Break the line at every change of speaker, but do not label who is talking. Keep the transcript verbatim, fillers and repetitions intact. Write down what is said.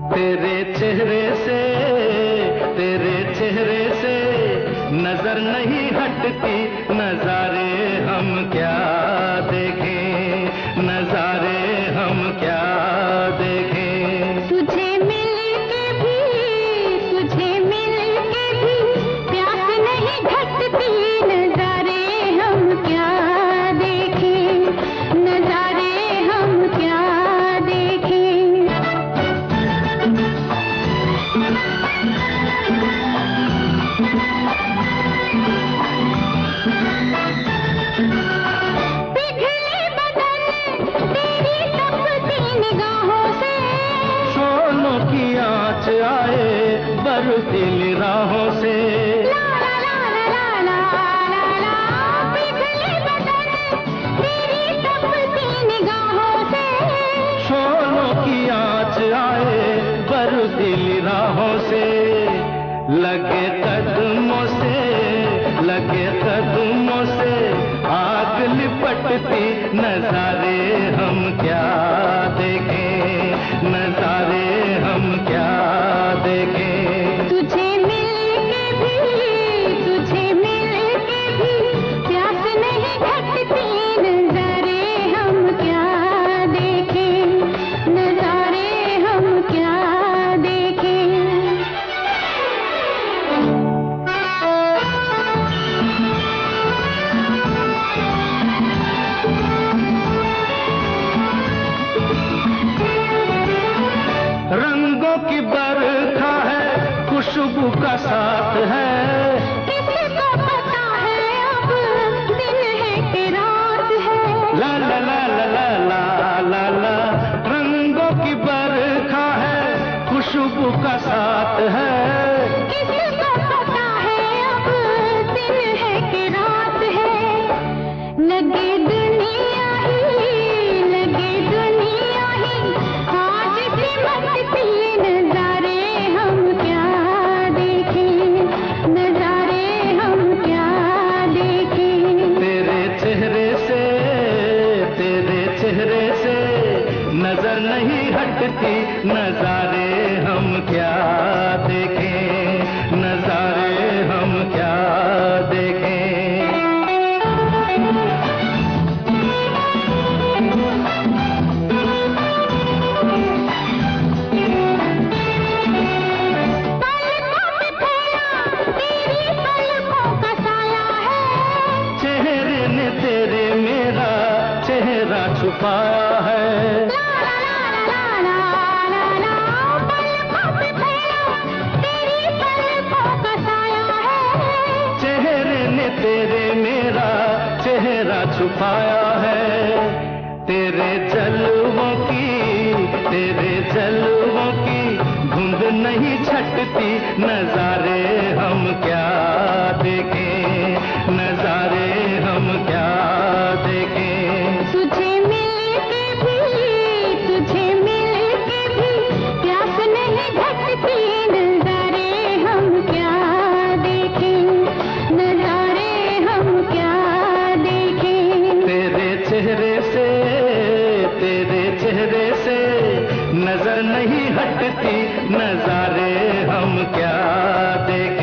तेरे चेहरे से तेरे चेहरे से नजर नहीं हटती, नजारे हम क्या देखें, नजारे हम क्या देखें।
तुझे मिलके भी तुझे मिलके भी प्यास नहीं घटती, नजारे हम क्या देखें, नजारे हम क्या देखें। पिघले बदन तेरी तपती निगाहों से,
शोलों की आँच आए बर्फीली राहों से।
ला ला ला ला ला ला ला, पिघले बदन तेरी तपती निगाहों से,
शोलों की आँच आए बर्फीली राहों से। लगे कदमों से लगे कदमों से आग लिपटती, नजारे हम क्या देखें, नजारे हम क्या देखें।
तुझे मिलके भी तुझे मिलके भी प्यास नहीं घटती, नजारे हम क्या देखें, नजारे हम क्या देखें।
रंगों की बरखा है, खुशबू का साथ है,
किसको पता है अब दिन है कि रात है।
ला ला ला ला ला ला ला ला। रंगों की बरखा है, खुशबू का साथ है,
किसको पता है अब दिन है कि रात है। लगे दुनिया ही लगे दुनिया ही आज सिमटती, नजारे हम क्या देखें, नजारे हम क्या देखें।
तेरे चेहरे से तेरे चेहरे से नजर नहीं हटती, नजारे हम क्या देखें, नजारे हम क्या देखें।
पलकों पे फैला तेरी पलकों का साया है,
चेहरे ने तेरे मेरा चेहरा छुपाया है।
ला ला ला ला ला ला ला, पलकों पे फैला तेरी पलकों का साया है,
चेहरे ने तेरे मेरा चेहरा छुपाया है। तेरे जलवों की तेरे जलवों की धुंध नहीं छटती, नजारे हम क्या देखें, नजारे हम क्या देखें।
तुझे मिलके भी तुझे मिलके भी प्यास नहीं घटती, नजारे हम क्या देखें, नजारे हम क्या देखें।
तेरे चेहरे से तेरे चेहरे से नजर नहीं हटती, नजारे हम क्या देखें।